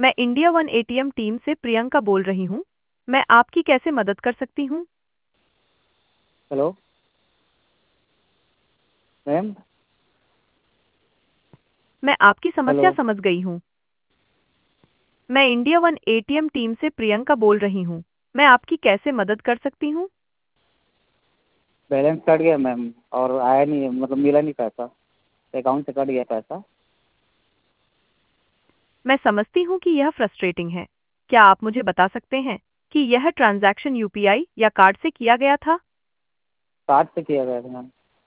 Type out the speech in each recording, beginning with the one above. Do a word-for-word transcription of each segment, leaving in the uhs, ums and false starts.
मैं India one ATM team से प्रियंका बोल रही हूँ। मैं आपकी कैसे मदद कर सकती हूँ? Hello ma'am. मैं आपकी हेलो। समस्या समझ गई हूँ। मैं इंडिया वन एटीएम टीम से प्रियंका बोल रही हूँ। मैं आपकी कैसे मदद कर सकती हूँ? बैलेंस कट गया मैम, और आया नहीं है, मतलब मिला नहीं पैसा, अकाउंट से कट गया पैसा। मैं समझती हूँ कि यह फ्रस्ट्रेटिंग है। क्या आप मुझे बता सकते हैं कि यह ट्रांजैक्शन यूपीआई या कार्ड से किया गया था? कार्ड से किया गया था मैम।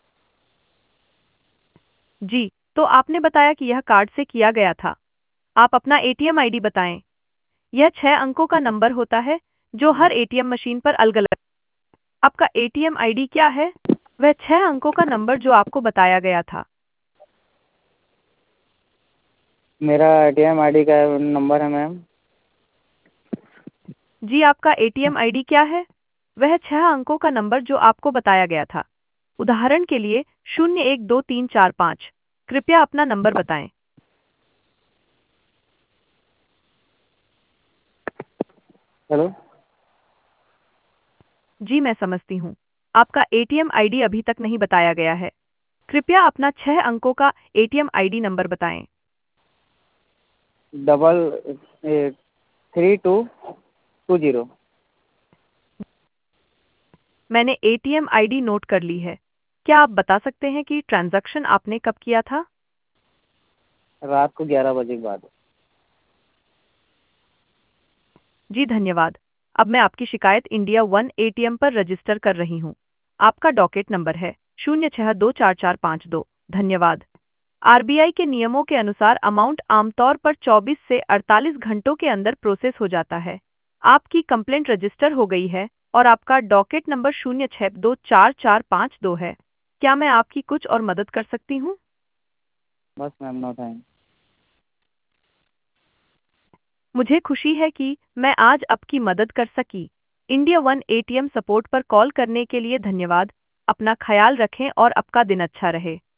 जी, तो आपने बताया कि यह कार्ड से किया गया था। आप अपना एटीएम आईडी बताएं। यह छह अंकों का नंबर होता है जो हर एटीएम मशीन पर अलग-अलग। आपका एटीएम आईडी क्या है? वह छह अंकों का नंबर जो आपको बताया गया था। मेरा एटीएम आईडी का नंबर है मैम। जी, आपका एटीएम आईडी क्या है? वह छह अंकों का नंबर जो आपको बताया गया था। उदाहरण के लिए शून्य एक दो तीन चार पाँच। कृपया अपना नंबर बताएं। हेलो। जी, मैं समझती हूँ। आपका एटीएम आईडी अभी तक नहीं बताया गया है। कृपया अपना छह अंकों का एटीएम आईडी नंबर बताएं। Double three two two zero. मैंने एटीएम आईडी नोट कर ली है। क्या आप बता सकते हैं कि ट्रांजैक्शन आपने कब किया था? रात को ग्यारह बजे के बाद। जी, धन्यवाद। अब मैं आपकी शिकायत इंडिया वन एटीएम पर रजिस्टर कर रही हूँ। आपका डॉकेट नंबर है शून्य छह दो चार चार पाँच दो। धन्यवाद। आरबीआई के नियमों के अनुसार अमाउंट आमतौर पर चौबीस से अड़तालीस घंटों के अंदर प्रोसेस हो जाता है। आपकी कंप्लेंट रजिस्टर हो गई है और आपका डॉकेट नंबर शून्य छह दो चार चार पाँच दो है। क्या मैं आपकी कुछ और मदद कर सकती हूँ? बस मैम, नो टाइम। मुझे खुशी है कि मैं आज आपकी मदद कर सकी। इंडिया वन एटीएम सपोर्ट पर कॉल करने के लिए धन्यवाद। अपना ख्याल रखें और आपका दिन अच्छा रहे।